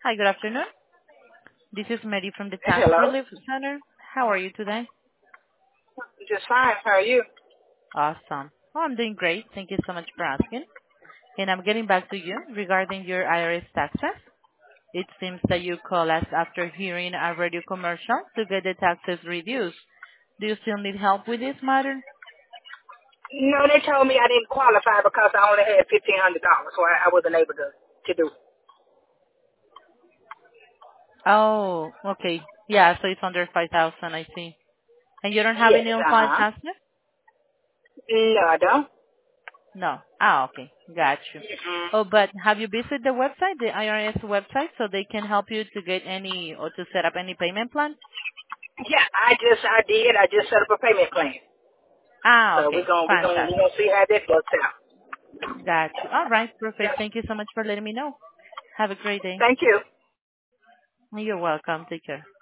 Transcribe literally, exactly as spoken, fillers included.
Hi, good afternoon. This is Mary from the Tax Hello. Relief Center. How are you today? Just fine. How are you? Awesome. Oh, I'm doing great. Thank you so much for asking. And I'm getting back to you regarding your I R S taxes. It seems that you call us after hearing a radio commercial to get the taxes reduced. Do you still need help with this matter? No, they told me I didn't qualify because I only had fifteen hundred dollars, so I, I wasn't able to to do. Oh, okay. Yeah, so it's under five thousand, I see. And you don't have Yes. any on Uh file huh. taxes? No, I don't. No. Ah, okay. Got you. Mm-mm. Oh, but have you visited the website, the I R S website, so they can help you to get any or to set up any payment plan? Yeah, I just I did. I just set up a payment plan. Ah, So we're okay. gonna we're gonna we're Fantastic. gonna see how that works out. Got you. All right. Yeah. Perfect. Thank you so much for letting me know. Have a great day. Thank you. You're welcome. Take care.